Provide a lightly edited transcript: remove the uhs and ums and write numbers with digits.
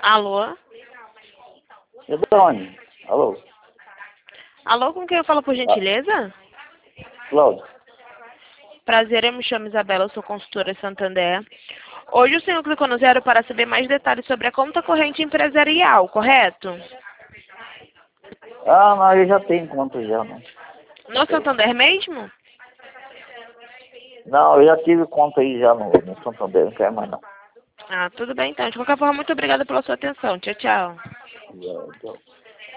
Alô? Gedone. Alô? Alô, com quem eu falo por gentileza? Cláudio. Prazer, eu me chamo Isabela, eu sou consultora Santander. Hoje o senhor clicou no 0 para saber mais detalhes sobre a conta corrente empresarial, correto? Ah, mas eu já tenho conta já, não. No Santander mesmo? Não, eu já tive conta aí já no Santander, não quero mais não. Ah, tudo bem então. De qualquer forma, muito obrigada pela sua atenção. Tchau, tchau. Já, então.